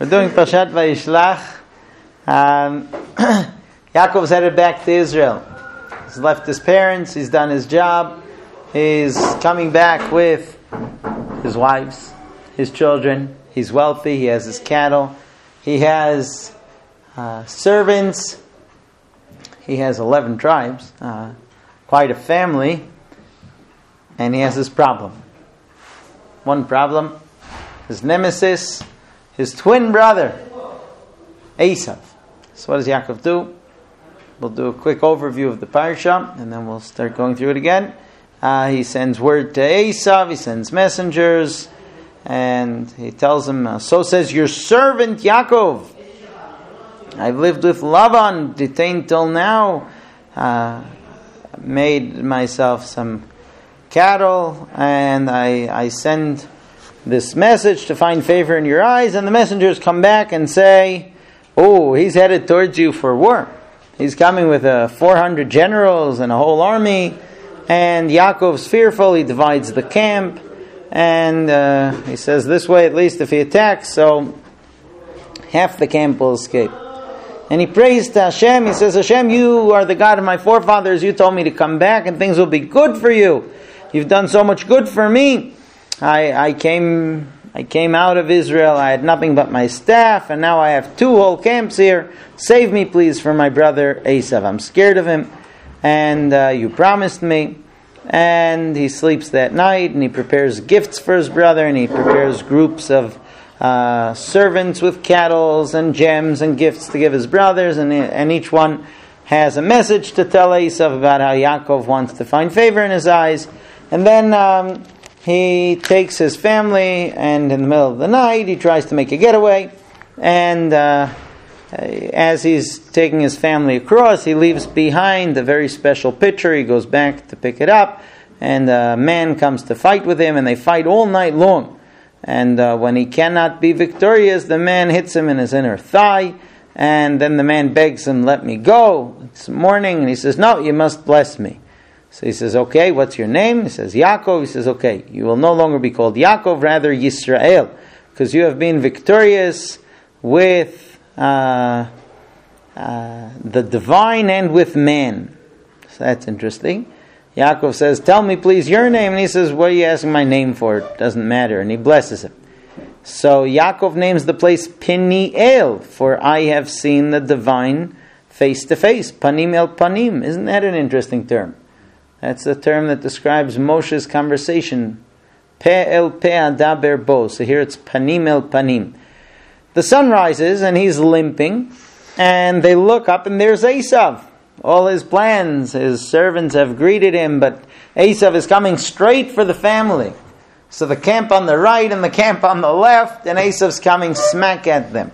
We're doing Parshat Vayishlach. Yaakov's headed back to Israel. He's left his parents, he's done his job, he's coming back with his wives, his children, he's wealthy, he has his cattle, he has servants, he has 11 tribes, quite a family, and he has his problem. One problem, his nemesis, his twin brother, Esav. So what does Yaakov do? We'll do a quick overview of the parsha, and then we'll start going through it again. He sends word to Esav, he sends messengers, and he tells him, so says your servant Yaakov. I've lived with Lavan, detained till now, made myself some cattle, and I send this message to find favor in your eyes, and the messengers come back and say, oh, he's headed towards you for war. He's coming with 400 generals and a whole army, and Yaakov's fearful. He divides the camp, and he says this way, at least if he attacks, so half the camp will escape. And he prays to Hashem. He says, Hashem, you are the God of my forefathers. You told me to come back and things will be good for you. You've done so much good for me. I came out of Israel. I had nothing but my staff, and now I have 2 whole camps here. Save me, please, for my brother Esav. I'm scared of him, and you promised me. And he sleeps that night, and he prepares gifts for his brother, and he prepares groups of servants with cattle and gems and gifts to give his brothers, and each one has a message to tell Esav about how Yaakov wants to find favor in his eyes. And then he takes his family, and in the middle of the night he tries to make a getaway, and as he's taking his family across, he leaves behind a very special pitcher. He goes back to pick it up, and a man comes to fight with him, and they fight all night long. And when he cannot be victorious, the man hits him in his inner thigh, and then the man begs him, let me go. It's morning, and he says, no, you must bless me. So he says, okay, what's your name? He says, Yaakov. He says, okay, you will no longer be called Yaakov, rather Yisrael, because you have been victorious with the divine and with man. So that's interesting. Yaakov says, tell me please your name. And he says, what are you asking my name for? It doesn't matter. And he blesses him. So Yaakov names the place Peniel, for I have seen the divine face to face. Panim el panim. Isn't that an interesting term? That's the term that describes Moshe's conversation. Pe el pe adaber bo. So here it's panim el panim. The sun rises and he's limping, and they look up and there's Esav. All his plans, his servants have greeted him, but Esav is coming straight for the family. So the camp on the right and the camp on the left, and Esav's coming smack at them.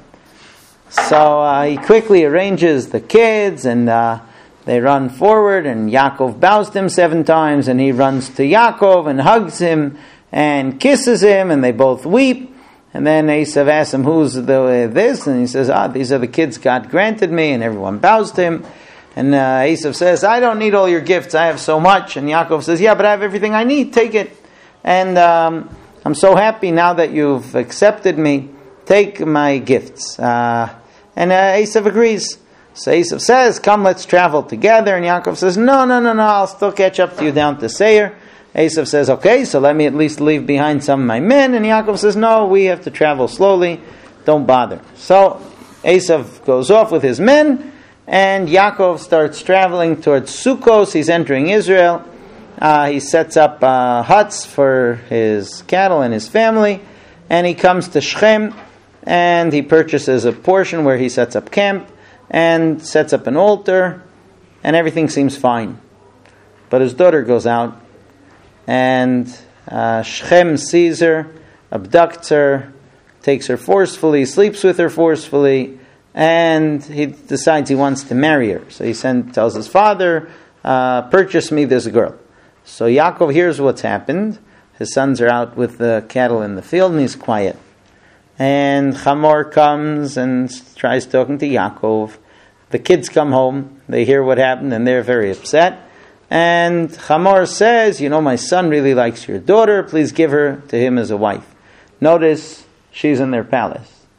So he quickly arranges the kids, and they run forward, and Yaakov bows to him 7 times, and he runs to Yaakov and hugs him and kisses him, and they both weep. And then Esav asks him, who's this? And he says, these are the kids God granted me, and everyone bows to him. And Esav says, I don't need all your gifts, I have so much. And Yaakov says, yeah, but I have everything I need, take it. And I'm so happy now that you've accepted me, take my gifts. And Esav agrees. So Esav says, come, let's travel together. And Yaakov says, no, I'll still catch up to you down to Seir. Esav says, okay, so let me at least leave behind some of my men. And Yaakov says, no, we have to travel slowly, don't bother. So Esav goes off with his men, and Yaakov starts traveling towards Sukkos. He's entering Israel. He sets up huts for his cattle and his family, and he comes to Shechem, and he purchases a portion where he sets up camp and sets up an altar, and everything seems fine. But his daughter goes out, and Shechem sees her, abducts her, takes her forcefully, sleeps with her forcefully, and he decides he wants to marry her. So he tells his father, purchase me this girl. So Yaakov hears what's happened. His sons are out with the cattle in the field, and he's quiet. And Hamor comes and tries talking to Yaakov. The kids come home, they hear what happened, and they're very upset. And Hamor says, my son really likes your daughter, please give her to him as a wife. Notice, she's in their palace.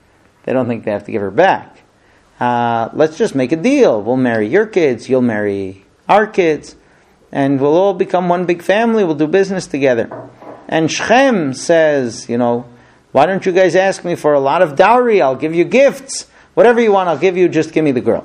They don't think they have to give her back. Let's just make a deal. We'll marry your kids, you'll marry our kids, and we'll all become one big family. We'll do business together. And Shechem says, why don't you guys ask me for a lot of dowry? I'll give you gifts. Whatever you want, I'll give you. Just give me the girl.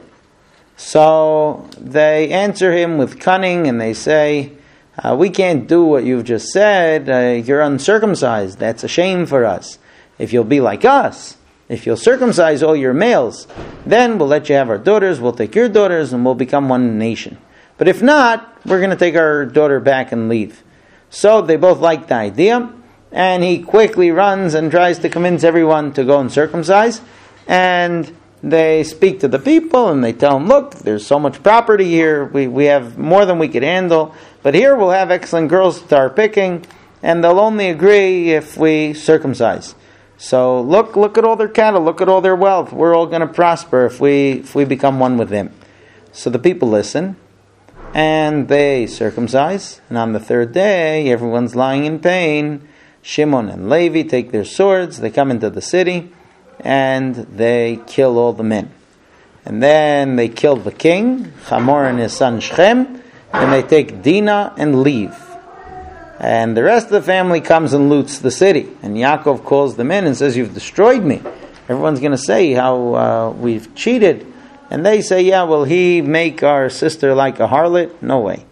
So they answer him with cunning, and they say, we can't do what you've just said. You're uncircumcised. That's a shame for us. If you'll be like us, if you'll circumcise all your males, then we'll let you have our daughters, we'll take your daughters, and we'll become one nation. But if not, we're going to take our daughter back and leave. So they both like the idea, and he quickly runs and tries to convince everyone to go and circumcise. And they speak to the people, and they tell them, look, there's so much property here, we have more than we could handle, but here we'll have excellent girls to our picking, and they'll only agree if we circumcise. So look at all their cattle, look at all their wealth. We're all going to prosper if we become one with them. So the people listen, and they circumcise. And on the third day, everyone's lying in pain. Shimon and Levi take their swords. They come into the city, and they kill all the men. And then they kill the king, Hamor and his son Shechem, and they take Dinah and leave. And the rest of the family comes and loots the city. And Yaakov calls them in and says, you've destroyed me. Everyone's going to say how we've cheated. And they say, yeah, will he make our sister like a harlot? No way.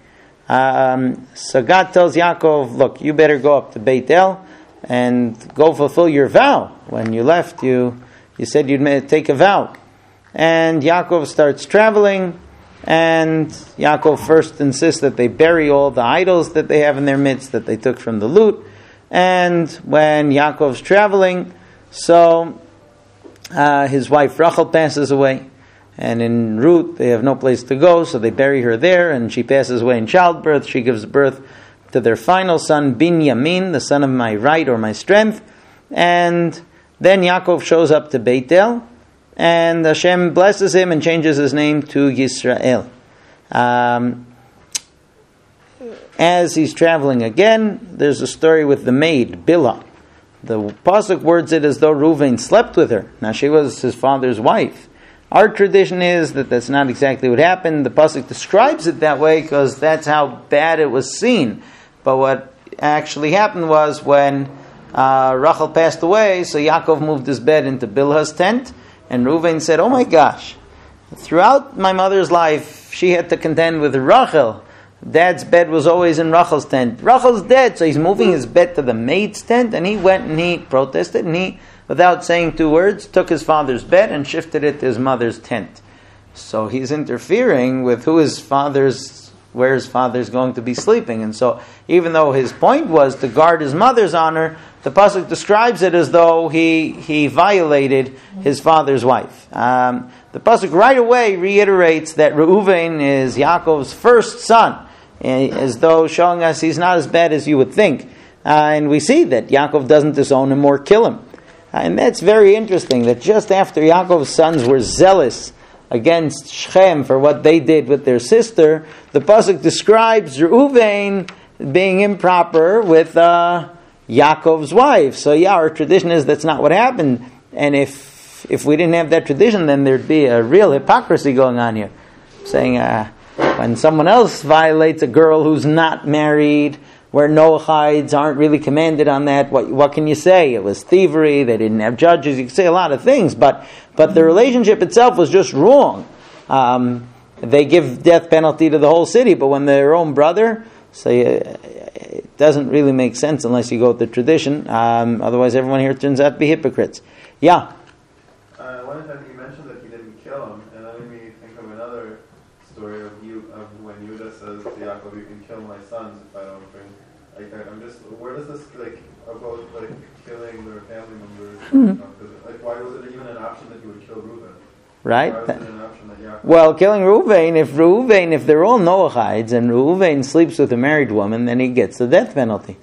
So God tells Yaakov, look, you better go up to Beit El and go fulfill your vow. When you left, you said you'd take a vow. And Yaakov starts traveling. And Yaakov first insists that they bury all the idols that they have in their midst that they took from the loot. And when Yaakov's traveling, so his wife Rachel passes away. And in Ruth, they have no place to go, so they bury her there. And she passes away in childbirth. She gives birth to their final son, Binyamin, the son of my right or my strength. And then Yaakov shows up to Beit El. And Hashem blesses him and changes his name to Yisrael. As he's traveling again, there's a story with the maid, Bilhah. The pasuk words it as though Reuven slept with her. Now she was his father's wife. Our tradition is that that's not exactly what happened. The pasuk describes it that way because that's how bad it was seen. But what actually happened was when Rachel passed away, so Yaakov moved his bed into Bilhah's tent. And Reuven said, oh my gosh, throughout my mother's life, she had to contend with Rachel. Dad's bed was always in Rachel's tent. Rachel's dead, so he's moving his bed to the maid's tent, and he went and he protested, and he, without saying two words, took his father's bed and shifted it to his mother's tent. So he's interfering with where his father's going to be sleeping. And so even though his point was to guard his mother's honor, the pasuk describes it as though he violated his father's wife. The pasuk right away reiterates that Reuven is Yaakov's first son, as though showing us he's not as bad as you would think. And we see that Yaakov doesn't disown him or kill him. And that's very interesting, that just after Yaakov's sons were zealous against Shechem for what they did with their sister, the pasuk describes Reuven being improper with Yaakov's wife. So our tradition is that's not what happened. And if we didn't have that tradition, then there'd be a real hypocrisy going on here. Saying when someone else violates a girl who's not married, where Noachides aren't really commanded on that, what can you say? It was thievery, they didn't have judges, you can say a lot of things, but the relationship itself was just wrong. They give death penalty to the whole city, but when their own brother, it doesn't really make sense unless you go with the tradition. Otherwise everyone here turns out to be hypocrites. Yeah? One time you mentioned that he didn't kill him, and that made me think of another story of when Yehuda says to Yaakov, you can kill my sons if I don't bring like that. Where does this about killing their family members come from? Why was it even an option that you would kill Reuben? Right? Why was it an option that Yaakov? Well, killing Reuven, if they're all Noachides and Reuven sleeps with a married woman, then he gets the death penalty.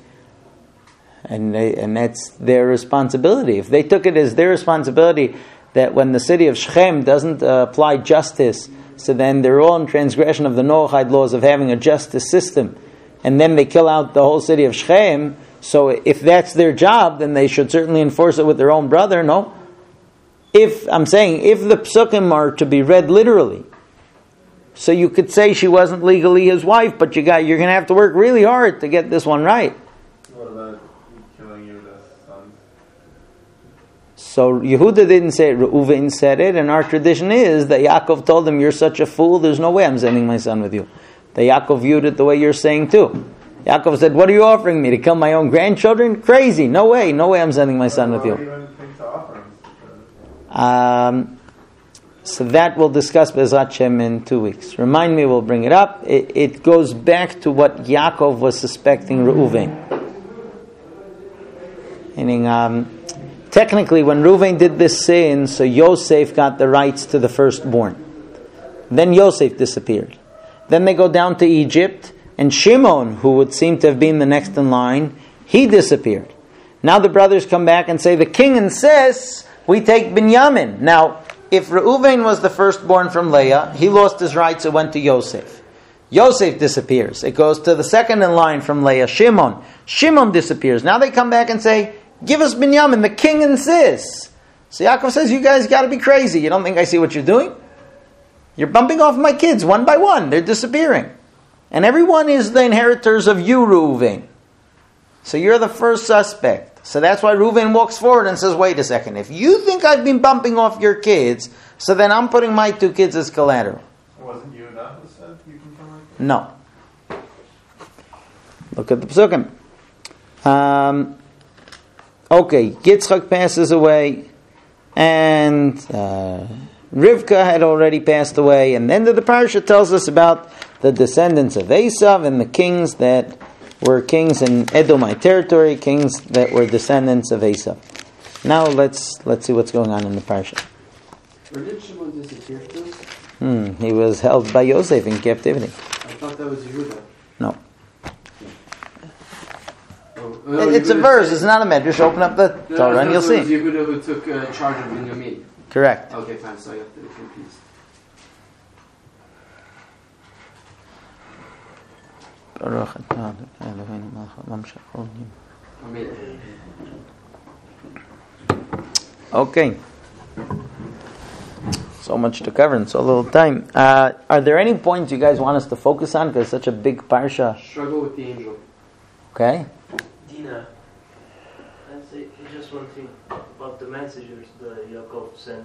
And that's their responsibility. If they took it as their responsibility that when the city of Shechem doesn't apply justice, so then they're all in transgression of the Noachide laws of having a justice system, and then they kill out the whole city of Shechem, so if that's their job, then they should certainly enforce it with their own brother, no? if the psukim are to be read literally, so you could say she wasn't legally his wife, but you're going to have to work really hard to get this one right. What about killing Yehuda's sons? So Yehuda didn't say it, Reuven said it, and our tradition is that Yaakov told him, you're such a fool, there's no way I'm sending my son with you. That Yaakov viewed it the way you're saying too. Yaakov said, what are you offering me, to kill my own grandchildren? Crazy, no way I'm sending my son with you. So that we'll discuss Be'ezrat Hashem in 2 weeks. Remind me, we'll bring it up. It goes back to what Yaakov was suspecting Reuven. Meaning, technically, when Reuven did this sin, so Yosef got the rights to the firstborn. Then Yosef disappeared. Then they go down to Egypt, and Shimon, who would seem to have been the next in line, he disappeared. Now the brothers come back and say, the king insists we take Binyamin. Now, if Reuven was the firstborn from Leah, he lost his rights, it went to Yosef. Yosef disappears. It goes to the second in line from Leah, Shimon. Shimon disappears. Now they come back and say, give us Binyamin, the king insists. So Yaakov says, you guys got to be crazy. You don't think I see what you're doing? You're bumping off my kids one by one. They're disappearing. And everyone is the inheritors of you, Reuven. So you're the first suspect. So that's why Reuven walks forward and says, wait a second. If you think I've been bumping off your kids, so then I'm putting my 2 kids as collateral. Wasn't you that who said you can come like that? No. Look at the psukim. Okay, Yitzchak passes away, and Rivka had already passed away, and then the parsha tells us about the descendants of Esav and the kings that were kings in Edomite territory, kings that were descendants of Esav. Now let's see what's going on in the parsha. Where did Shimon disappear to? He was held by Yosef in captivity. I thought that was Yehuda. No. Oh, It's a verse, it's not a medrash. Open up the Torah and you'll see. It was Yehuda who took charge of Binyamin. Correct. Okay, fine, so I have the different piece. Okay. So much to cover in so little time. Are there any points you guys want us to focus on? Because it's such a big parsha. Struggle with the angel. Okay. Dina, let's say just one thing about the messengers that Yaakov sent.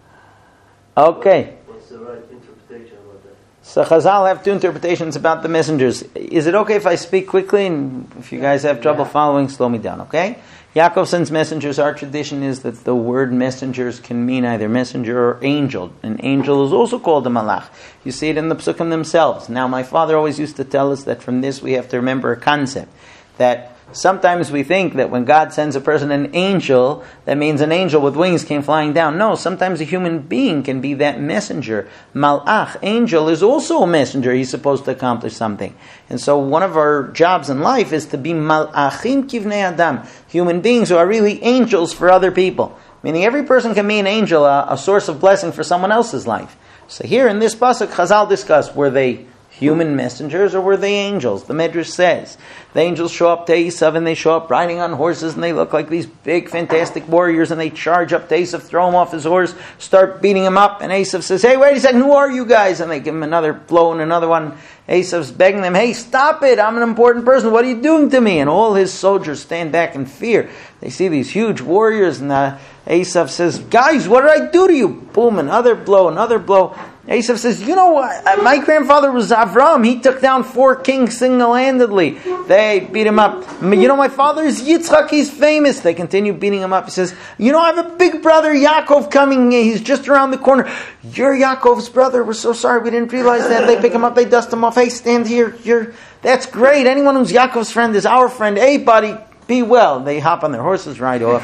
Okay. What's the right interpretation about that? So Chazal have 2 interpretations about the messengers. Is it okay if I speak quickly? And if you guys have trouble following, slow me down, okay? Yaakov sends messengers. Our tradition is that the word messengers can mean either messenger or angel. An angel is also called a malach. You see it in the psukim themselves. Now, my father always used to tell us that from this we have to remember a concept. That sometimes we think that when God sends a person an angel, that means an angel with wings came flying down. No, sometimes a human being can be that messenger. Malach, angel, is also a messenger. He's supposed to accomplish something. And so one of our jobs in life is to be malachim kivnei adam, human beings who are really angels for other people. Meaning every person can be an angel, a source of blessing for someone else's life. So here in this pasuk, Chazal discuss, were they human messengers or were they angels? The Medrash says the angels show up to Esav and they show up riding on horses and they look like these big fantastic warriors and they charge up to Esav, throw him off his horse, start beating him up, and Esav says, hey, wait a second, who are you guys? And they give him another blow and another one. Esav's begging them, hey, stop it, I'm an important person, what are you doing to me? And all his soldiers stand back in fear. They see these huge warriors and Esav says, guys, what did I do to you? Boom, another blow, another blow. Esav says, you know what? My grandfather was Avram. He took down 4 kings single-handedly. They beat him up. You know, my father is Yitzchak. He's famous. They continue beating him up. He says, you know, I have a big brother, Yaakov, coming. He's just around the corner. You're Yaakov's brother. We're so sorry. We didn't realize that. They pick him up. They dust him off. Hey, stand here. That's great. Anyone who's Yaakov's friend is our friend. Hey, buddy, be well. They hop on their horses, ride off.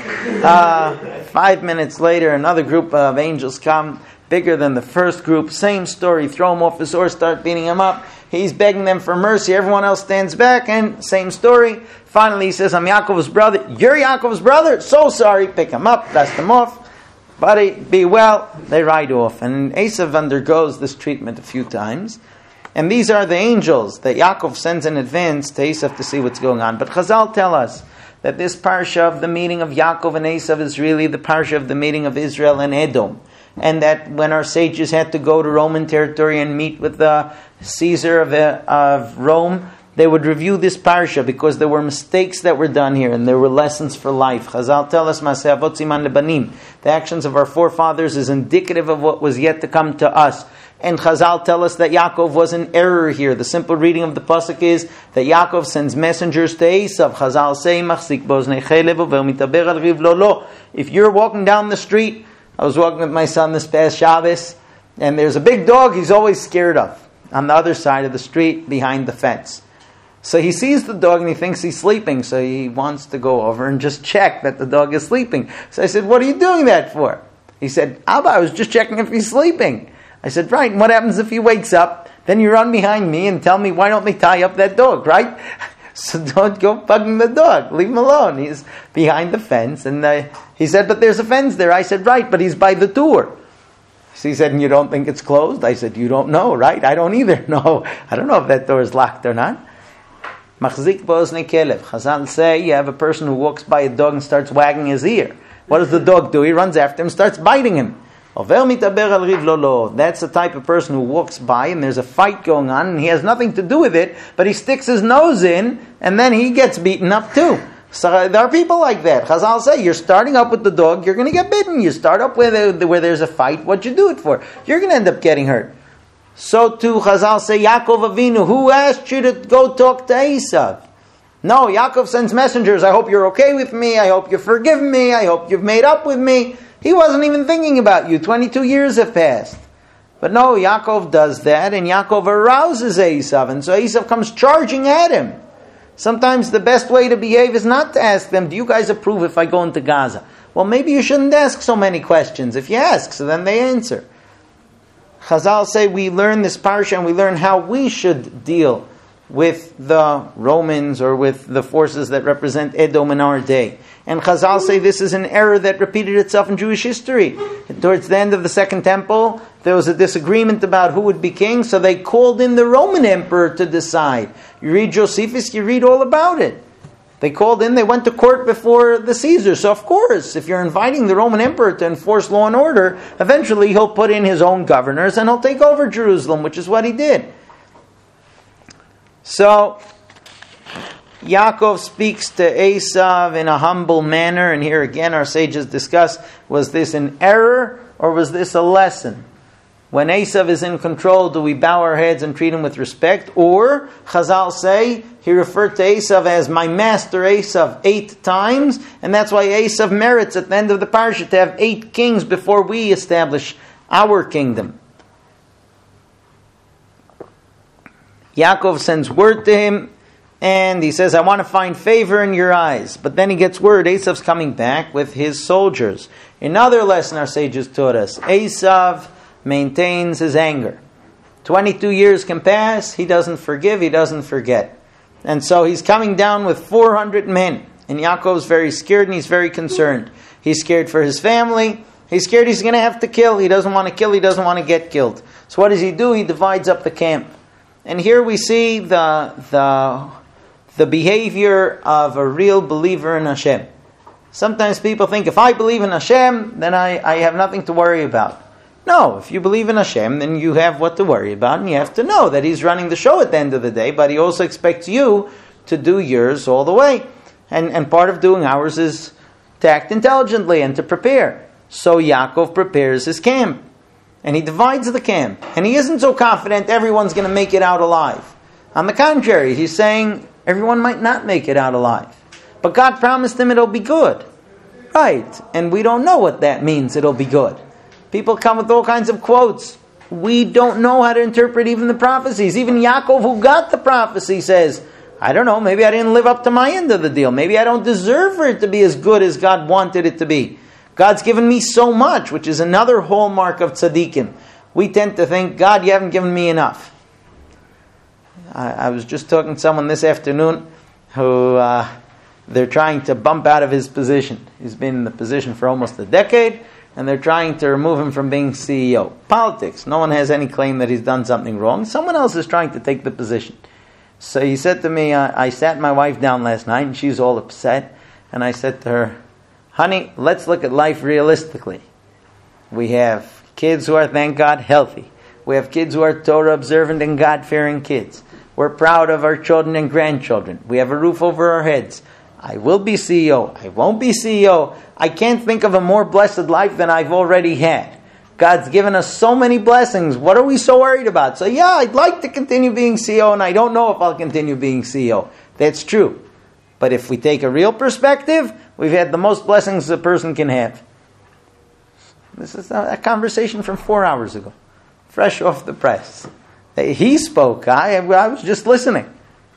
5 minutes later, another group of angels come. Bigger than the first group, same story, throw him off his horse, start beating him up. He's begging them for mercy, everyone else stands back, and same story. Finally he says, I'm Yaakov's brother. You're Yaakov's brother? So sorry. Pick him up, dust him off. Buddy, be well. They ride off. And Esav undergoes this treatment a few times. And these are the angels that Yaakov sends in advance to Esav to see what's going on. But Chazal tell us that this parsha of the meeting of Yaakov and Esav is really the parsha of the meeting of Israel and Edom. And that when our sages had to go to Roman territory and meet with the Caesar of Rome, they would review this parsha because there were mistakes that were done here and there were lessons for life. Chazal tell us, Maseh Avot Siman Lebanim, the actions of our forefathers is indicative of what was yet to come to us. And Chazal tell us that Yaakov was in error here. The simple reading of the pasuk is that Yaakov sends messengers to Esav. Chazal say, Machzik boznei chelev uvel mitaber al riv lo lo. If you're walking down the street, I was walking with my son this past Shabbos, and there's a big dog he's always scared of on the other side of the street behind the fence. So he sees the dog and he thinks he's sleeping, so he wants to go over and just check that the dog is sleeping. So I said, what are you doing that for? He said, Abba, I was just checking if he's sleeping. I said, right, and what happens if he wakes up? Then you run behind me and tell me, why don't they tie up that dog, right? So don't go bugging the dog. Leave him alone. He's behind the fence. And he said, but there's a fence there. I said, right, but he's by the door. So he said, and you don't think it's closed? I said, you don't know, right? I don't either know. I don't know if that door is locked or not. Machzik bo'oznei kelev. Chazal say you have a person who walks by a dog and starts wagging his ear. What does the dog do? He runs after him, starts biting him. Over mitaber al riv lo lo. That's the type of person who walks by and there's a fight going on and he has nothing to do with it, but he sticks his nose in and then he gets beaten up too. So there are people like that. Chazal say you're starting up with the dog, you're going to get bitten. You start up where there's a fight, what you do it for? You're going to end up getting hurt. So too, Chazal say, Yaakov Avinu, who asked you to go talk to Esav? No, Yaakov sends messengers. I hope you're okay with me. I hope you forgive me. I hope you've made up with me. He wasn't even thinking about you. 22 years have passed. But no, Yaakov does that, and Yaakov arouses Esav, and so Esav comes charging at him. Sometimes the best way to behave is not to ask them, do you guys approve if I go into Gaza? Well, maybe you shouldn't ask so many questions. If you ask, so then they answer. Chazal say we learn this parsha and we learn how we should deal with the Romans or with the forces that represent Edom in our day. And Chazal say this is an error that repeated itself in Jewish history. Towards the end of the Second Temple, there was a disagreement about who would be king, so they called in the Roman emperor to decide. You read Josephus, you read all about it. They called in, they went to court before the Caesar. So of course, if you're inviting the Roman emperor to enforce law and order, eventually he'll put in his own governors and he'll take over Jerusalem, which is what he did. So Yaakov speaks to Esav in a humble manner, and here again our sages discuss, was this an error or was this a lesson? When Esav is in control, do we bow our heads and treat him with respect? Or, Chazal say, he referred to Esav as my master Esav 8 times, and that's why Esav merits at the end of the parasha to have 8 kings before we establish our kingdom. Yaakov sends word to him, and he says, I want to find favor in your eyes. But then he gets word, Esav's coming back with his soldiers. Another lesson our sages taught us, Esav maintains his anger. 22 years can pass, he doesn't forgive, he doesn't forget. And so he's coming down with 400 men. And Yaakov's very scared and he's very concerned. He's scared for his family. He's scared he's going to have to kill. He doesn't want to kill, he doesn't want to get killed. So what does he do? He divides up the camp. And here we see the behavior of a real believer in Hashem. Sometimes people think, if I believe in Hashem, then I have nothing to worry about. No, if you believe in Hashem, then you have what to worry about, and you have to know that He's running the show at the end of the day, but He also expects you to do yours all the way. And part of doing ours is to act intelligently and to prepare. So Yaakov prepares his camp, and he divides the camp. And he isn't so confident everyone's going to make it out alive. On the contrary, he's saying everyone might not make it out alive. But God promised him it'll be good. Right, and we don't know what that means, it'll be good. People come with all kinds of quotes. We don't know how to interpret even the prophecies. Even Yaakov, who got the prophecy, says, I don't know, maybe I didn't live up to my end of the deal. Maybe I don't deserve for it to be as good as God wanted it to be. God's given me so much, which is another hallmark of tzaddikim. We tend to think, God, you haven't given me enough. I was just talking to someone this afternoon who they're trying to bump out of his position. He's been in the position for almost a decade, and they're trying to remove him from being CEO. Politics. No one has any claim that he's done something wrong. Someone else is trying to take the position. So he said to me, I sat my wife down last night, and she's all upset. And I said to her, honey, let's look at life realistically. We have kids who are, thank God, healthy. We have kids who are Torah observant and God-fearing kids. We're proud of our children and grandchildren. We have a roof over our heads. I will be CEO. I won't be CEO. I can't think of a more blessed life than I've already had. God's given us so many blessings. What are we so worried about? So yeah, I'd like to continue being CEO, and I don't know if I'll continue being CEO. That's true. But if we take a real perspective, we've had the most blessings a person can have. This is a conversation from 4 hours ago, fresh off the press. He spoke. I was just listening.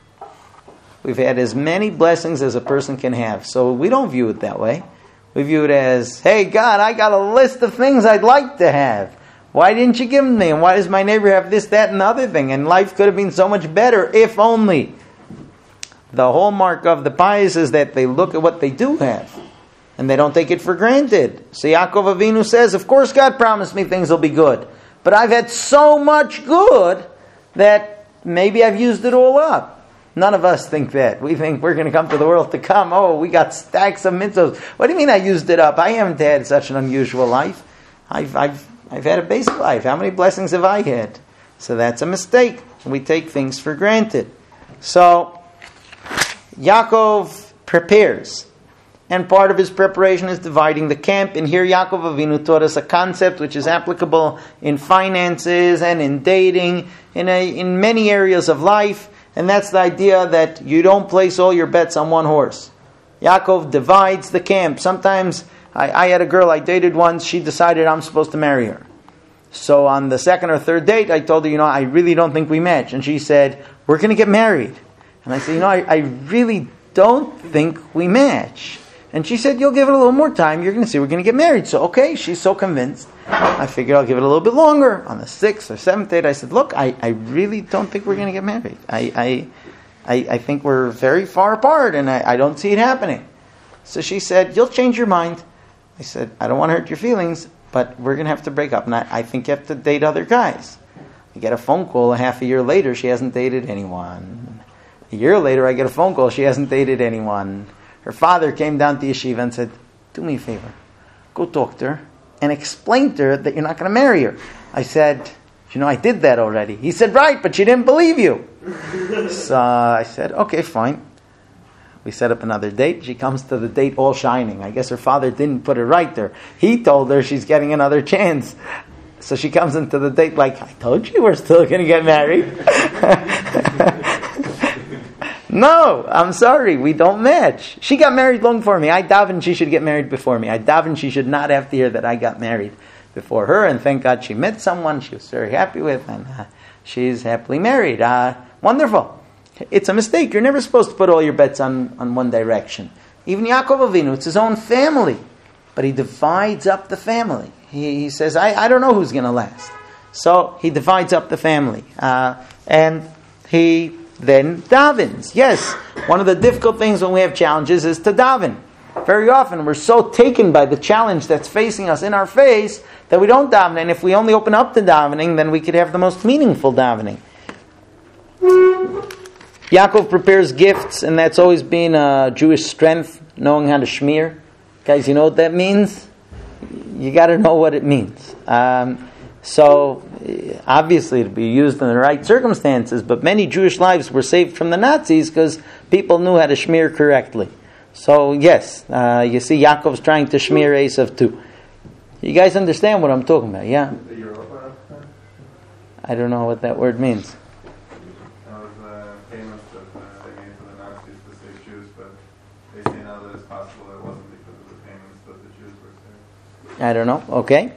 We've had as many blessings as a person can have. So we don't view it that way. We view it as, hey, God, I got a list of things I'd like to have. Why didn't you give them me? And why does my neighbor have this, that, and the other thing? And life could have been so much better if only. The hallmark of the pious is that they look at what they do have. And they don't take it for granted. So Yaakov Avinu says, of course God promised me things will be good. But I've had so much good that maybe I've used it all up. None of us think that. We think we're going to come to the world to come. Oh, we got stacks of mitzvos. What do you mean I used it up? I haven't had such an unusual life. I've had a basic life. How many blessings have I had? So that's a mistake. We take things for granted. So Yaakov prepares. And part of his preparation is dividing the camp. And here Yaakov Avinu taught us a concept which is applicable in finances and in dating, in many areas of life. And that's the idea that you don't place all your bets on one horse. Yaakov divides the camp. Sometimes, I had a girl I dated once, she decided I'm supposed to marry her. So on the second or third date, I told her, I really don't think we match. And she said, we're going to get married. And I said, I really don't think we match. And she said, you'll give it a little more time. You're going to see we're going to get married. So, okay, she's so convinced. I figured I'll give it a little bit longer. On the 6th or 7th date, I said, look, I really don't think we're going to get married. I think we're very far apart, and I don't see it happening. So she said, you'll change your mind. I said, I don't want to hurt your feelings, but we're going to have to break up. And I think you have to date other guys. I get a phone call a half a year later, she hasn't dated anyone. A year later, I get a phone call, she hasn't dated anyone. Her father came down to yeshiva and said, do me a favor. Go talk to her and explain to her that you're not going to marry her. I said, I did that already. He said, right, but she didn't believe you. So I said, okay, fine. We set up another date. She comes to the date all shining. I guess her father didn't put it right there. He told her she's getting another chance. So she comes into the date like, I told you we're still going to get married. No, I'm sorry, we don't match. She got married long before me. I daven she should get married before me. I daven she should not have to hear that I got married before her. And thank God she met someone she was very happy with. And she's happily married. Wonderful. It's a mistake. You're never supposed to put all your bets on one direction. Even Yaakov Avinu, it's his own family. But he divides up the family. He says, I don't know who's going to last. So he divides up the family. And he then davens. Yes, one of the difficult things when we have challenges is to daven. Very often we're so taken by the challenge that's facing us in our face that we don't daven. And if we only open up to davening, then we could have the most meaningful davening. Yaakov prepares gifts, and that's always been a Jewish strength, knowing how to shmir. Guys, you know what that means? You got to know what it means. So, obviously, to be used in the right circumstances, but many Jewish lives were saved from the Nazis because people knew how to shmir correctly. So, yes, you see Yaakov's trying to shmir Esav too. You guys understand what I'm talking about, yeah? I don't know what that word means. That was famous that they gave to the Nazis to save Jews, but they say now that it's possible it wasn't because of the payments that the Jews were saved. I don't know, okay.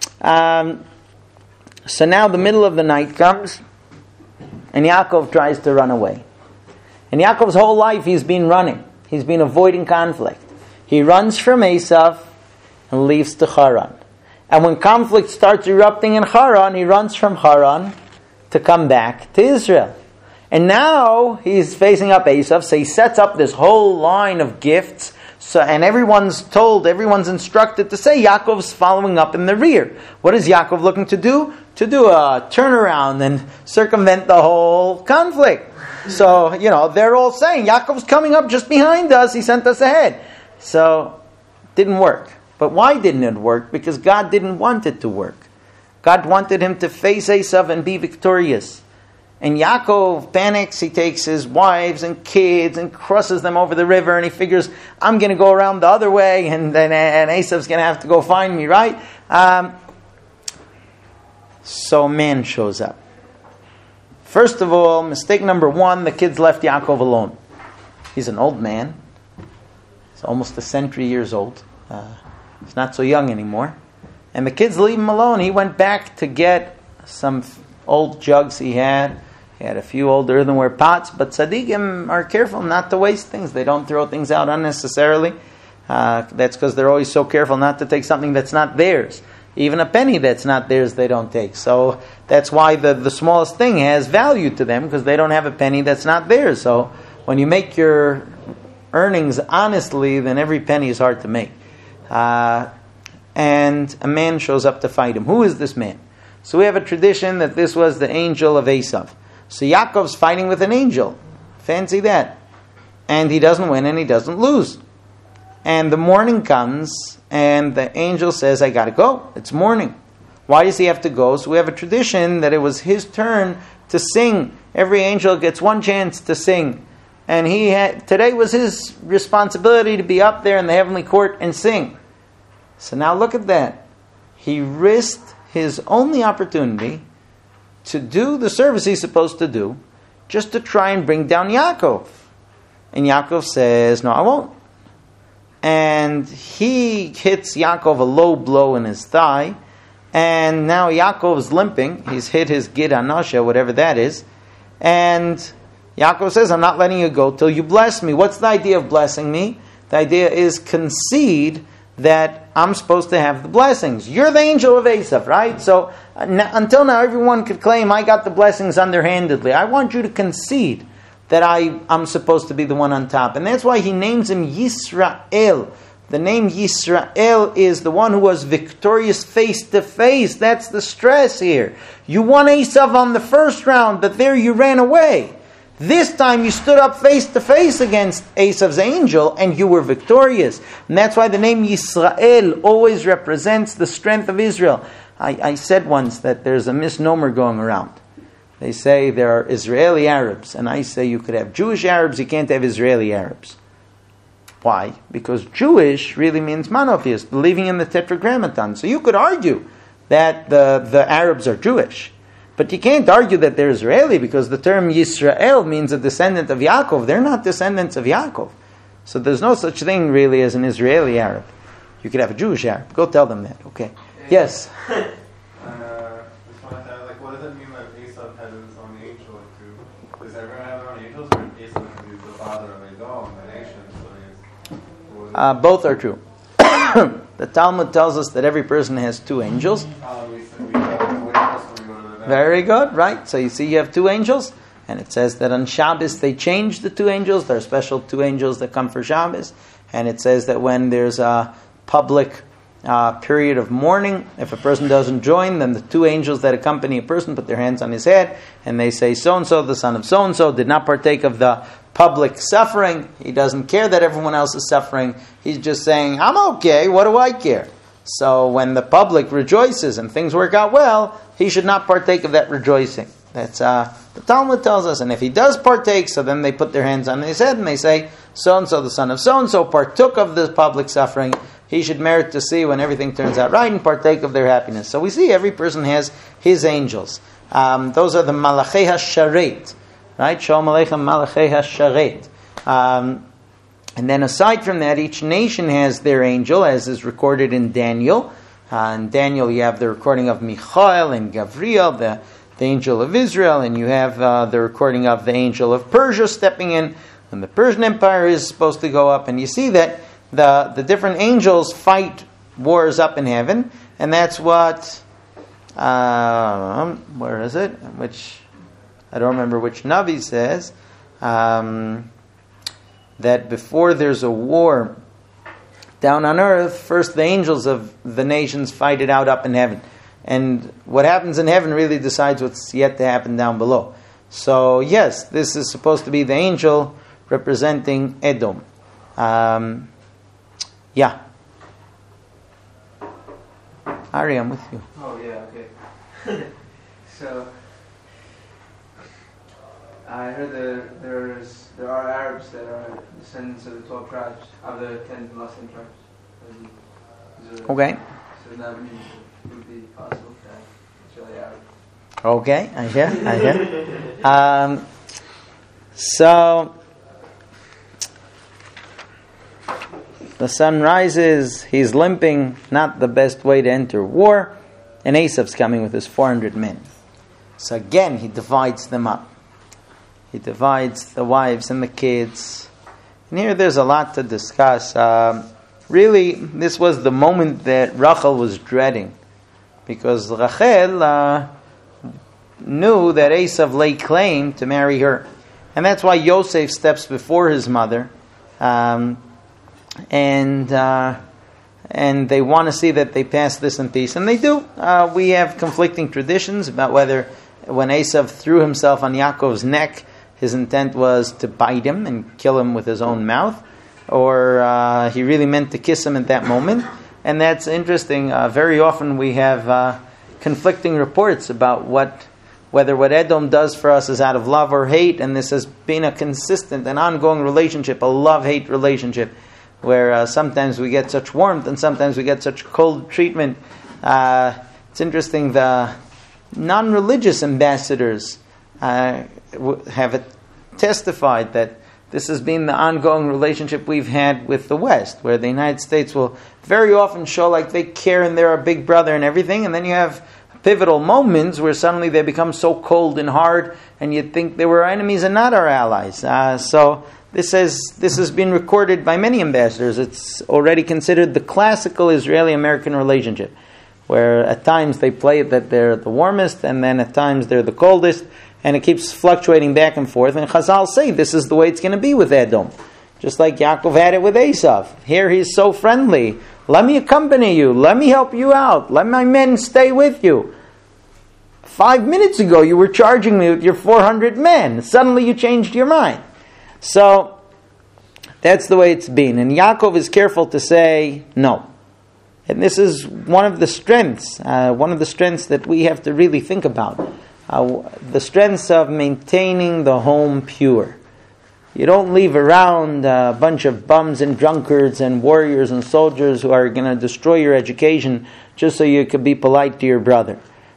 So now the middle of the night comes, and Yaakov tries to run away. And Yaakov's whole life he's been running. He's been avoiding conflict. He runs from Esav and leaves to Haran. And when conflict starts erupting in Haran, he runs from Haran to come back to Israel. And now he's facing up Esav, so he sets up this whole line of gifts. So, and everyone's instructed to say Yaakov's following up in the rear. What is Yaakov looking to do? To do a turnaround and circumvent the whole conflict. So, they're all saying, Yaakov's coming up just behind us, he sent us ahead. So, didn't work. But why didn't it work? Because God didn't want it to work. God wanted him to face Esav and be victorious. And Yaakov panics, he takes his wives and kids and crosses them over the river, and he figures, I'm going to go around the other way, and Esav's going to have to go find me, right? So a man shows up. First of all, mistake number one, the kids left Yaakov alone. He's an old man. He's almost a century years old. He's not so young anymore. And the kids leave him alone. He went back to get some old jugs he had. He had a few old earthenware pots. But tzaddikim are careful not to waste things. They don't throw things out unnecessarily. That's because they're always so careful not to take something that's not theirs. Even a penny that's not theirs, they don't take. So that's why the smallest thing has value to them, because they don't have a penny that's not theirs. So when you make your earnings honestly, then every penny is hard to make. And a man shows up to fight him. Who is this man? So we have a tradition that this was the angel of Esav. So Yaakov's fighting with an angel. Fancy that. And he doesn't win and he doesn't lose. And the morning comes and the angel says, I got to go. It's morning. Why does he have to go? So we have a tradition that it was his turn to sing. Every angel gets one chance to sing. And today was his responsibility to be up there in the heavenly court and sing. So now look at that. He risked his only opportunity to do the service he's supposed to do, just to try and bring down Yaakov. And Yaakov says, no, I won't. And he hits Yaakov a low blow in his thigh, and now Yaakov's limping. He's hit his gid anasha, whatever that is. And Yaakov says, I'm not letting you go till you bless me. What's the idea of blessing me? The idea is concede that I'm supposed to have the blessings. You're the angel of Esav, right? So until now, everyone could claim I got the blessings underhandedly. I want you to concede that I'm supposed to be the one on top. And that's why he names him Yisrael. The name Yisrael is the one who was victorious face to face. That's the stress here. You won Esav on the first round, but there you ran away. This time you stood up face to face against Esav's angel and you were victorious. And that's why the name Yisrael always represents the strength of Israel. I said once that there's a misnomer going around. They say there are Israeli Arabs, and I say you could have Jewish Arabs, you can't have Israeli Arabs. Why? Because Jewish really means monotheist, believing in the Tetragrammaton. So you could argue that the Arabs are Jewish. But you can't argue that they're Israeli, because the term Yisrael means a descendant of Yaakov. They're not descendants of Yaakov. So there's no such thing really as an Israeli Arab. You could have a Jewish Arab. Go tell them that, okay? Yes? What does it mean that Esav had his own angel too? Does everyone have their own angels, or Esav is the father of Edom, the nation? Both are true. The Talmud tells us that every person has two angels. Very good, right? So you see you have two angels, and it says that on Shabbos they change the two angels. There are special two angels that come for Shabbos. And it says that when there's a public period of mourning, if a person doesn't join, then the two angels that accompany a person put their hands on his head, and they say, so-and-so, the son of so-and-so, did not partake of the public suffering. He doesn't care that everyone else is suffering. He's just saying, I'm okay, what do I care? So when the public rejoices and things work out well, he should not partake of that rejoicing. That's the Talmud tells us. And if he does partake, so then they put their hands on his head and they say, so-and-so, the son of so-and-so, partook of the public suffering. He should merit to see when everything turns out right and partake of their happiness. So we see every person has his angels. Those are the Malachei HaSharet. Right? Shalom Aleichem Malachei HaSharet. And then aside from that, each nation has their angel, as is recorded in Daniel. In Daniel, you have the recording of Michael and Gavriel, the angel of Israel, and you have the recording of the angel of Persia stepping in when the Persian Empire is supposed to go up. And you see that the different angels fight wars up in heaven, and that's what, where is it? Which, I don't remember which Navi says, that before there's a war down on earth, first the angels of the nations fight it out up in heaven. And what happens in heaven really decides what's yet to happen down below. So yes, this is supposed to be the angel representing Edom. Yeah. Ari, I'm with you. Oh yeah, okay. So I heard there are Arabs that are descendants of the 12 tribes, of the 10 Muslim tribes. Okay. So that means it would be possible that it's really Arab. Okay, I hear. So the sun rises, he's limping, not the best way to enter war, and Esav's coming with his 400 men. So again, he divides them up. He divides the wives and the kids. And here there's a lot to discuss. Really, this was the moment that Rachel was dreading, because Rachel knew that Esav laid claim to marry her. And that's why Yosef steps before his mother. And they want to see that they pass this in peace. And they do. We have conflicting traditions about whether when Esav threw himself on Yaakov's neck, his intent was to bite him and kill him with his own mouth, or he really meant to kiss him at that moment. And that's interesting. Very often we have conflicting reports about whether what Edom does for us is out of love or hate, and this has been a consistent and ongoing relationship, a love-hate relationship, where sometimes we get such warmth and sometimes we get such cold treatment. It's interesting, the non-religious ambassadors have testified that this has been the ongoing relationship we've had with the West, where the United States will very often show like they care and they're a big brother and everything, and then you have pivotal moments where suddenly they become so cold and hard, and you'd think they were our enemies and not our allies. So this has been recorded by many ambassadors. It's already considered the classical Israeli-American relationship, where at times they play it that they're the warmest, and then at times they're the coldest, and it keeps fluctuating back and forth. And Chazal say this is the way it's going to be with Edom, just like Yaakov had it with Esav. Here he's so friendly. Let me accompany you. Let me help you out. Let my men stay with you. 5 minutes ago you were charging me with your 400 men. Suddenly you changed your mind. So that's the way it's been. And Yaakov is careful to say no. And this is one of the strengths that we have to really think about. The strengths of maintaining the home pure. You don't leave around a bunch of bums and drunkards and warriors and soldiers who are going to destroy your education just so you could be polite to your brother.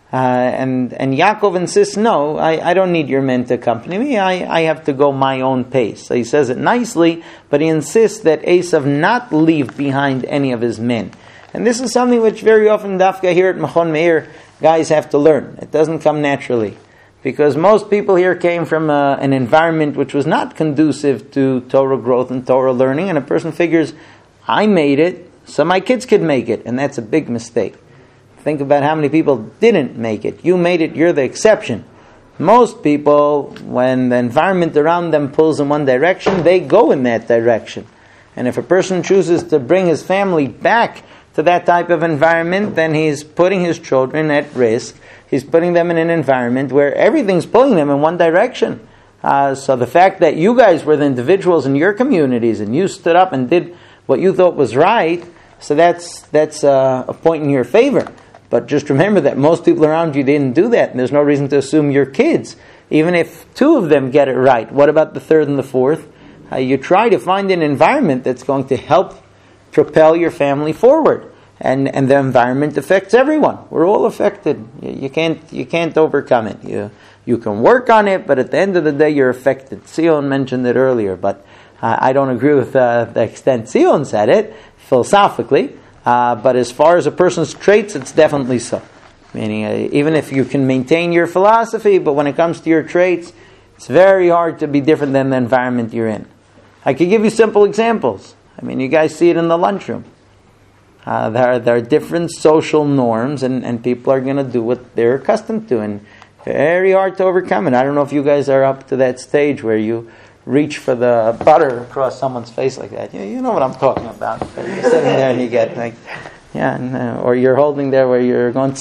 And Yaakov insists, no, I don't need your men to accompany me. I have to go my own pace. So he says it nicely, but he insists that Esav not leave behind any of his men. And this is something which very often Dafka here at Machon Meir guys have to learn. It doesn't come naturally. Because most people here came from an environment which was not conducive to Torah growth and Torah learning, and a person figures, I made it, so my kids could make it, and that's a big mistake. Think about how many people didn't make it. You made it, you're the exception. Most people, when the environment around them pulls in one direction, they go in that direction. And if a person chooses to bring his family back to that type of environment, then he's putting his children at risk. He's putting them in an environment where everything's pulling them in one direction. So the fact that you guys were the individuals in your communities and you stood up and did what you thought was right, so that's a point in your favor. But just remember that most people around you didn't do that, and there's no reason to assume your kids, even if 2 of them get it right. What about the 3rd and the 4th? You try to find an environment that's going to help propel your family forward. And the environment affects everyone. We're all affected. You can't overcome it. You can work on it, but at the end of the day, you're affected. Sion mentioned it earlier, but I don't agree with the extent Sion said it, philosophically. But as far as a person's traits, it's definitely so. Meaning, even if you can maintain your philosophy, but when it comes to your traits, it's very hard to be different than the environment you're in. I could give you simple examples. I mean, you guys see it in the lunchroom. There are different social norms, and people are going to do what they're accustomed to, and very hard to overcome it. I don't know if you guys are up to that stage where you reach for the butter across someone's face like that. You know what I'm talking about. You're sitting there and you get like, or you're holding there where you're going.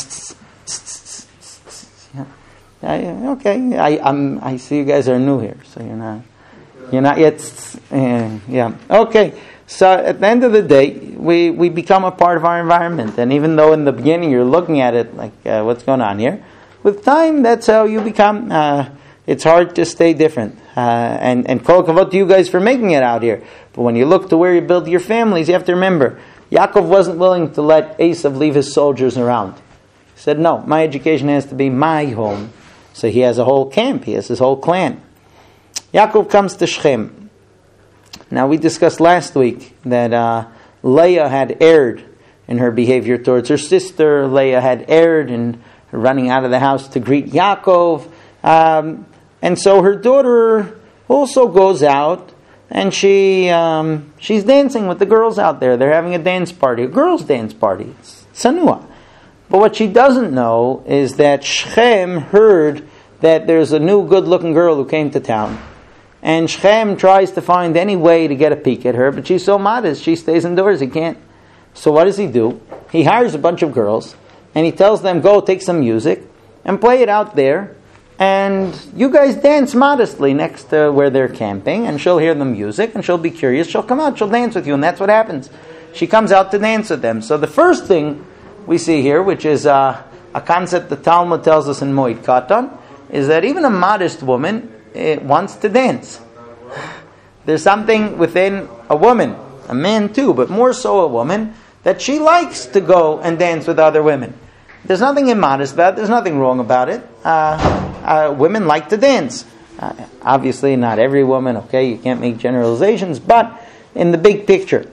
Okay, I see you guys are new here, so you're not yet. Okay. So at the end of the day, we become a part of our environment. And even though in the beginning you're looking at it like, what's going on here? With time, that's how you become. It's hard to stay different. And kol kavod to you guys for making it out here. But when you look to where you build your families, you have to remember, Yaakov wasn't willing to let Esav leave his soldiers around. He said, no, my education has to be my home. So he has a whole camp. He has his whole clan. Yaakov comes to Shechem. Now we discussed last week that Leah had erred in her behavior towards her sister. Leah had erred in running out of the house to greet Yaakov. And so her daughter also goes out and she's dancing with the girls out there. They're having a dance party, a girls' dance party. It's Sanua. But what she doesn't know is that Shechem heard that there's a new good-looking girl who came to town. And Shechem tries to find any way to get a peek at her, but she's so modest, she stays indoors, he can't. So what does he do? He hires a bunch of girls, and he tells them, go take some music, and play it out there, and you guys dance modestly next to where they're camping, and she'll hear the music, and she'll be curious, she'll come out, she'll dance with you, and that's what happens. She comes out to dance with them. So the first thing we see here, which is a concept the Talmud tells us in Moed Katan, is that even a modest woman wants to dance. There's something within a woman, a man too, but more so a woman, that she likes to go and dance with other women. There's nothing immodest about it. There's nothing wrong about it. Women like to dance. Obviously, not every woman, okay? You can't make generalizations, but in the big picture.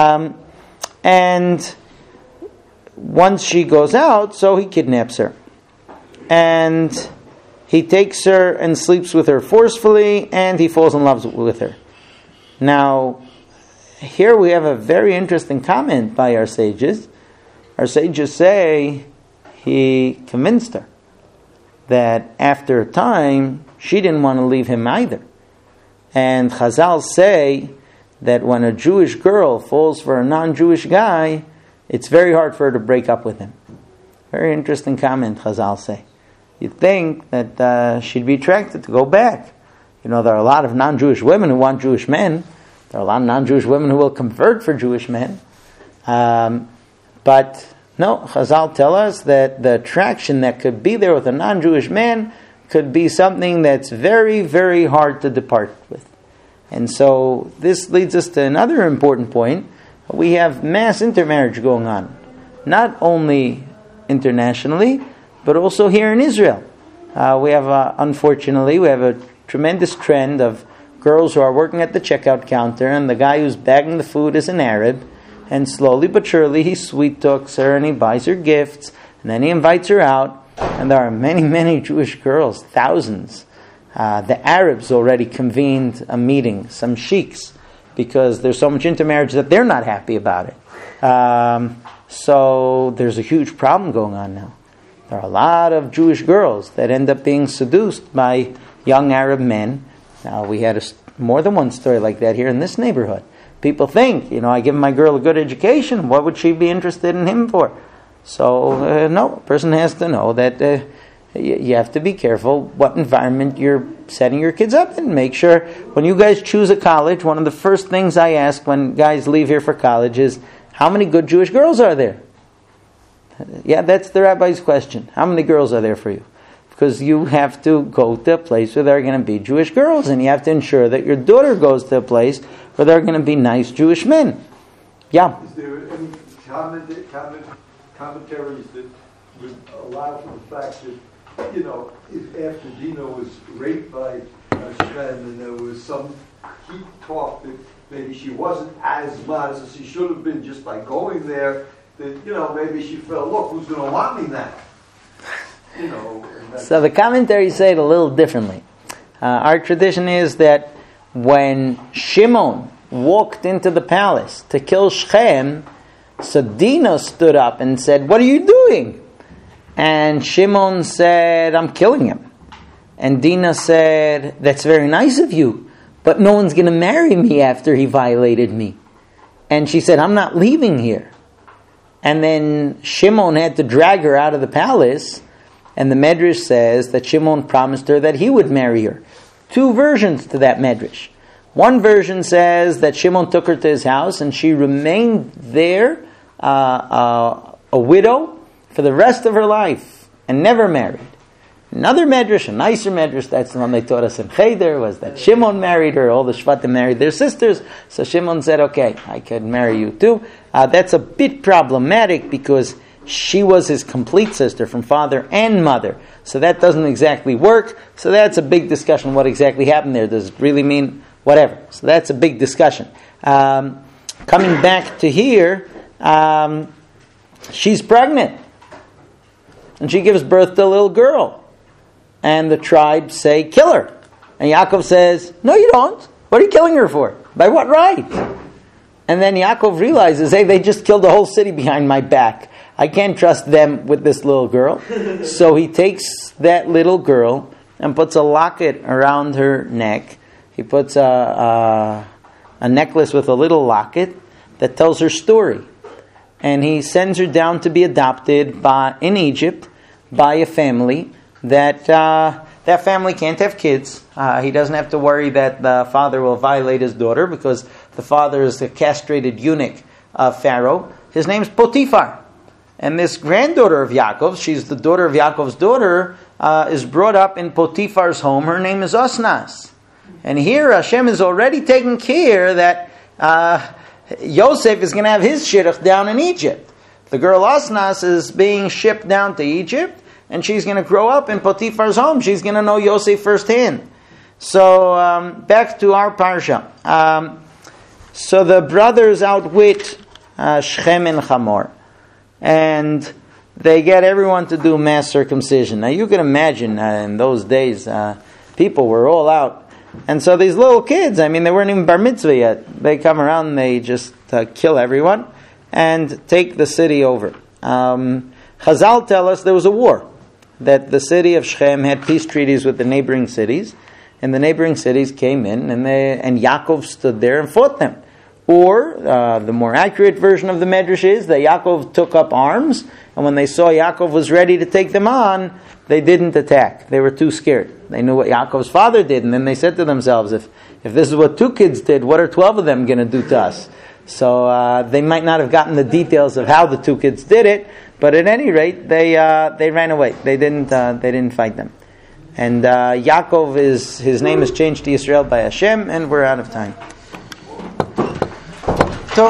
And once she goes out, so he kidnaps her. And he takes her and sleeps with her forcefully, and he falls in love with her. Now, here we have a very interesting comment by our sages. Our sages say he convinced her that after a time, she didn't want to leave him either. And Chazal say that when a Jewish girl falls for a non-Jewish guy, it's very hard for her to break up with him. Very interesting comment, Chazal say. You'd think that she'd be attracted to go back. You know, there are a lot of non-Jewish women who want Jewish men. There are a lot of non-Jewish women who will convert for Jewish men. But no, Chazal tell us that the attraction that could be there with a non-Jewish man could be something that's very, very hard to depart with. And so this leads us to another important point. We have mass intermarriage going on. Not only internationally, but also here in Israel. Unfortunately, we have a tremendous trend of girls who are working at the checkout counter, and the guy who's bagging the food is an Arab, and slowly but surely he sweet talks her and he buys her gifts, and then he invites her out, and there are many, many Jewish girls, thousands. The Arabs already convened a meeting, some sheiks, because there's so much intermarriage that they're not happy about it. So there's a huge problem going on now. There are a lot of Jewish girls that end up being seduced by young Arab men. Now, we had more than one story like that here in this neighborhood. People think, I give my girl a good education, what would she be interested in him for? So, no, a person has to know that you have to be careful what environment you're setting your kids up in. Make sure, when you guys choose a college, one of the first things I ask when guys leave here for college is, how many good Jewish girls are there? Yeah, that's the rabbi's question. How many girls are there for you? Because you have to go to a place where there are going to be Jewish girls, and you have to ensure that your daughter goes to a place where there are going to be nice Jewish men. Yeah? Is there any commentaries that would allow for the fact that, if after Dina was raped by Shem and there was some heat talk that maybe she wasn't as modest as she should have been just by going there, that, maybe she felt, look, who's going to want me now? So the commentaries say it a little differently. Our tradition is that when Shimon walked into the palace to kill Shechem, so Dinah stood up and said, what are you doing? And Shimon said, I'm killing him. And Dinah said, that's very nice of you, but no one's going to marry me after he violated me. And she said, I'm not leaving here. And then Shimon had to drag her out of the palace. And the Medrash says that Shimon promised her that he would marry her. Two versions to that Medrash. One version says that Shimon took her to his house and she remained there, a widow, for the rest of her life and never married. Another medrash, a nicer medrash, that's the one they taught us in Cheder, was that Shimon married her, all the Shvatim married their sisters, so Shimon said, okay, I can marry you too. That's a bit problematic because she was his complete sister from father and mother, so that doesn't exactly work, so that's a big discussion, what exactly happened there, does it really mean whatever, so that's a big discussion. Coming back to here, she's pregnant, and she gives birth to a little girl. And the tribes say, kill her. And Yaakov says, no, you don't. What are you killing her for? By what right? And then Yaakov realizes, hey, they just killed the whole city behind my back. I can't trust them with this little girl. So he takes that little girl and puts a locket around her neck. He puts a necklace with a little locket that tells her story. And he sends her down to be adopted in Egypt by a family that family can't have kids. He doesn't have to worry that the father will violate his daughter because the father is a castrated eunuch of Pharaoh. His name's Potiphar. And this granddaughter of Yaakov, she's the daughter of Yaakov's daughter, is brought up in Potiphar's home. Her name is Osnas. And here Hashem is already taking care that Yosef is going to have his shidduch down in Egypt. The girl Osnas is being shipped down to Egypt, and she's going to grow up in Potiphar's home. She's going to know Yosef firsthand. So, back to our parsha. So the brothers outwit Shechem and Hamor. And they get everyone to do mass circumcision. Now you can imagine, in those days, people were all out. And so these little kids, they weren't even bar mitzvah yet. They come around and they just kill everyone and take the city over. Chazal tell us there was a war. That the city of Shechem had peace treaties with the neighboring cities, and the neighboring cities came in, and Yaakov stood there and fought them. Or, the more accurate version of the Medrash is that Yaakov took up arms, and when they saw Yaakov was ready to take them on, they didn't attack. They were too scared. They knew what Yaakov's father did, and then they said to themselves, if this is what 2 kids did, what are 12 of them going to do to us? So they might not have gotten the details of how the 2 kids did it, but at any rate, they ran away. They didn't fight them. And Yaakov his name is changed to Yisrael by Hashem, and we're out of time. So,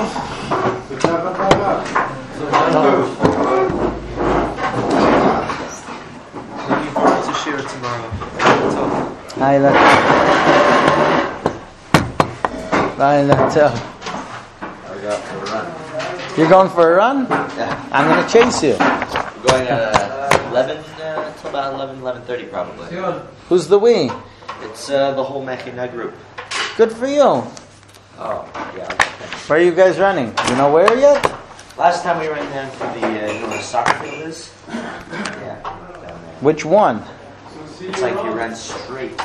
Looking forward to share tomorrow. You're going for a run? Yeah. I'm going to chase you. We're going at 11 till about 11:30 probably. Who's the we? It's the whole Mechina group. Good for you. Oh, yeah. Where are you guys running? You know where yet? Last time we ran down to the, you know where the soccer field is? Yeah, down there. Which one? It's like you run straight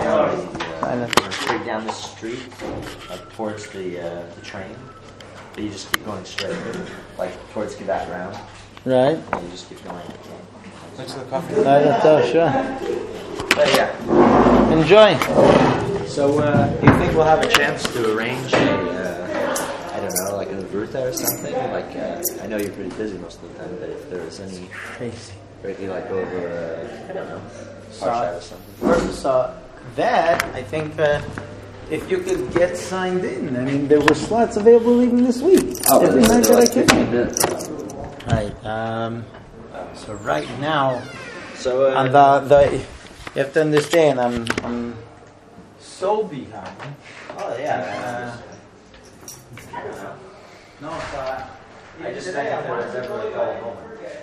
down the street, like towards the train. But you just keep going straight, like towards Givat Round. Right. And you just keep going. Next to the coffee. Sure. But yeah. Enjoy. So, do you think we'll have a chance to arrange I don't know, like a Vruta or something? Like, I know you're pretty busy most of the time, but if there was any Crazy. maybe like over, I don't know, Parsha or something. So that, I think, if you could get signed in, there were slots available even this week. Every night that I could. Right. So right now, on the you have to understand, I'm so behind. Oh yeah. No, I just think if there was ever a go home.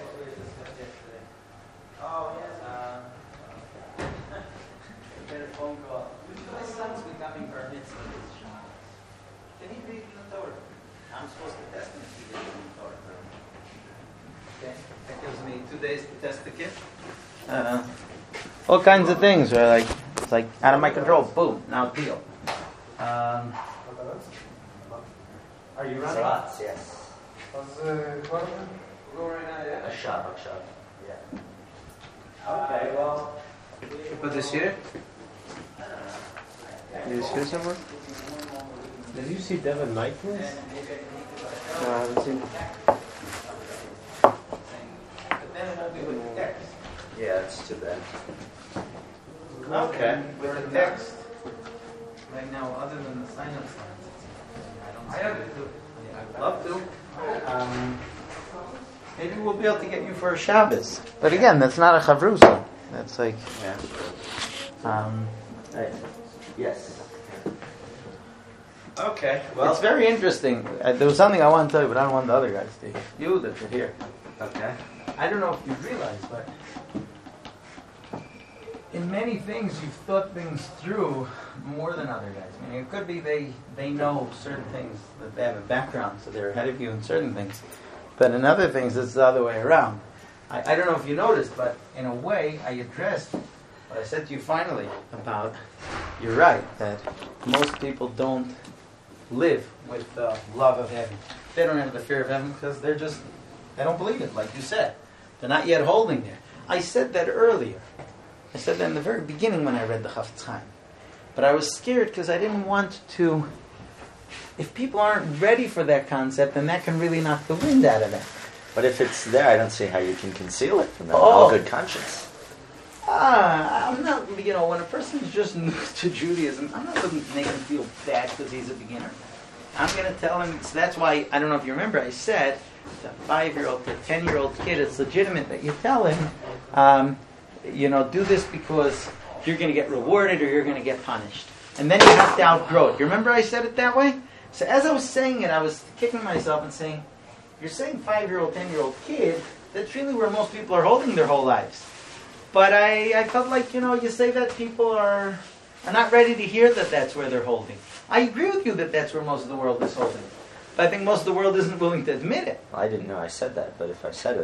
Oh yes. Get a phone call. My son's becoming bar mitzvah this Shabbos. Can he read in the Torah? I'm supposed to test him if he reads in the Torah. Okay, that gives me 2 days to test the kid. All kinds of things where it's like out of my control. Boom, now deal. Are you running? Lots, yes. Go right now, yeah? A shot. Yeah. Okay, well. Put this here? Is this here somewhere? Did you see Devin Michaels? No, I haven't seen it. Yeah, it's too bad. Okay. With the text. Right now, other than the silence lines, I have it too. I'd love to. Maybe we'll be able to get you for a Shabbos. But again, that's not a chavrusa. That's like, Yes. okay. Well, it's very interesting. There was something I want to tell you, but I don't want the other guys to hear. You that are here. Okay. I don't know if you realize, but in many things you've thought things through more than other guys. I mean, it could be they know certain things, that They have a background, so they're ahead of you in certain things. But in other things, it's the other way around. I don't know if you noticed, but in a way, I addressed what I said to you finally about, you're right, that most people don't live with the love of heaven. They don't have the fear of heaven because they don't believe it, like you said. They're not yet holding there. I said that earlier. I said that in the very beginning when I read the Chafetz Chaim. But I was scared because I didn't want to... If people aren't ready for that concept, then that can really knock the wind out of them. But if it's there, I don't see how you can conceal it from them in all good conscience. I'm not, when a person's just new to Judaism, I'm not going to make him feel bad because he's a beginner. I'm going to tell him, so that's why, I don't know if you remember, I said, the 5-year-old, the 10-year-old kid, it's legitimate that you tell him, do this because you're going to get rewarded or you're going to get punished. And then you have to outgrow it. You remember I said it that way? So as I was saying it, I was kicking myself and saying, you're saying 5-year-old, 10-year-old kid, that's really where most people are holding their whole lives. But I felt like, you say that people are not ready to hear that that's where they're holding. I agree with you that that's where most of the world is holding. But I think most of the world isn't willing to admit it. I didn't know I said that, but if I said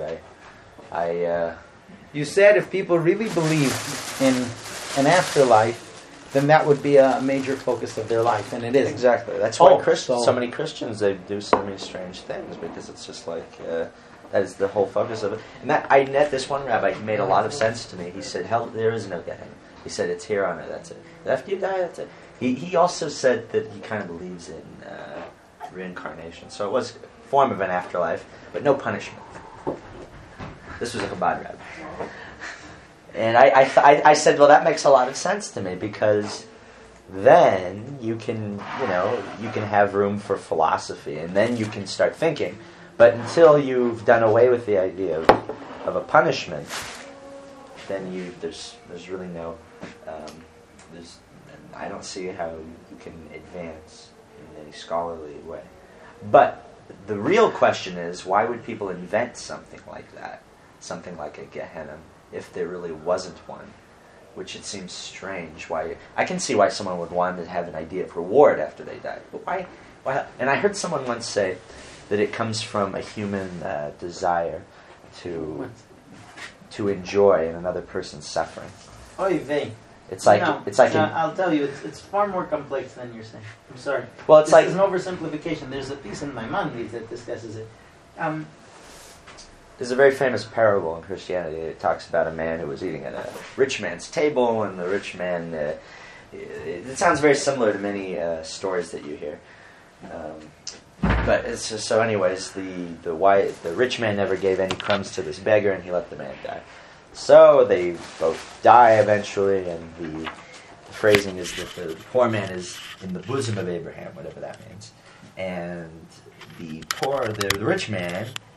it, You said if people really believe in an afterlife, then that would be a major focus of their life, and it is. Exactly. That's why so many Christians, they do so many strange things, because it's just like, that is the whole focus of it. And that I met this one rabbi, he made a lot of sense to me. He said, hell, there is no Gehenna. He said, it's here on earth, that's it. After you die, that's it. He also said that he kind of believes in reincarnation. So it was a form of an afterlife, but no punishment. This was a Chabad rabbi. And I said, well, that makes a lot of sense to me, because then you can have room for philosophy, and then you can start thinking. But until you've done away with the idea of a punishment, then there's really no, I don't see how you can advance in any scholarly way. But the real question is, why would people invent something like that, something like a Gehenna, if there really wasn't one? Which it seems strange. Why? I can see why someone would want to have an idea of reward after they die. But why? And I heard someone once say that it comes from a human desire to enjoy in another person's suffering. Oy vey. It's like I'll tell you, it's far more complex than you're saying. I'm sorry. Well, it's This is an oversimplification. There's a piece in Maimonides that discusses it. There's a very famous parable in Christianity. It talks about a man who was eating at a rich man's table, and the rich man... it sounds very similar to many stories that you hear. But it's just, so anyways, the rich man never gave any crumbs to this beggar, and he let the man die. So they both die eventually, and the phrasing is that the poor man is in the bosom of Abraham, whatever that means. And the rich man